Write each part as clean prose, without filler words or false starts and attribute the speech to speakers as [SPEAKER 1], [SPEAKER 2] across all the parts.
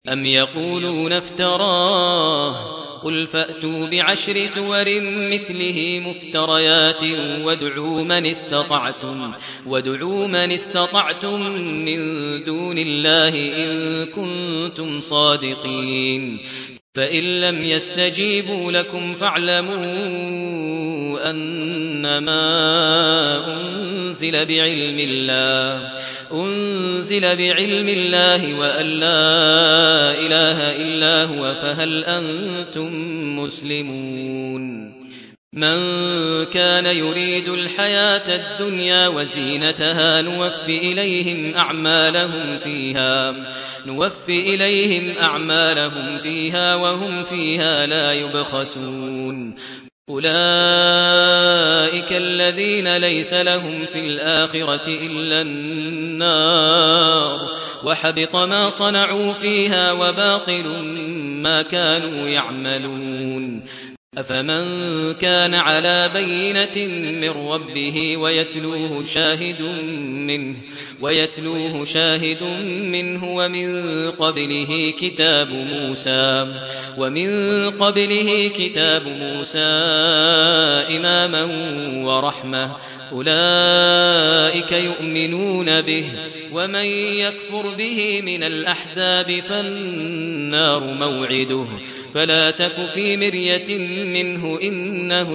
[SPEAKER 1] أم يقولون افتراه قل فأتوا بعشر سور مثله مفتريات وادعوا من استطعتم من دون الله إن كنتم صادقين فإن لم يستجيبوا لكم فاعلموا أنما أنزل بعلم الله وأن لا إله إلا هو فهل أنتم مسلمون من كان يريد الحياة الدنيا وزينتها نوفي إليهم أعمالهم فيها وهم فيها لا يبخسون أولئك الذين ليس لهم في الآخرة إلا النار وحبط ما صنعوا فيها وباطل ما كانوا يعملون أفمن كان على بينة من ربه ويتلوه شاهد منه ومن قبله كتاب موسى إماما ورحمة أولئك يؤمنون به ومن يكفر به من الأحزاب فالنار موعده فلا تك في مرية منه إنه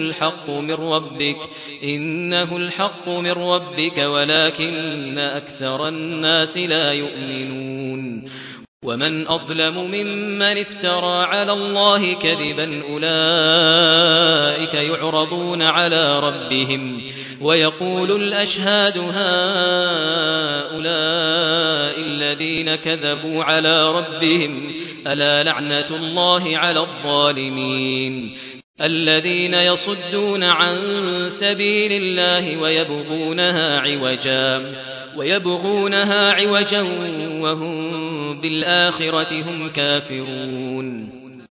[SPEAKER 1] الحق من ربك ولكن أكثر الناس لا يؤمنون ومن أظلم ممن افترى على الله كذبا أولئك يعرضون على ربهم ويقول الأشهاد هؤلاء الذين كذبوا على ربهم ألا لعنة الله على الظالمين الذين يصدون عن سبيل الله ويبغونها عوجا وهم بالآخرة هم كافرون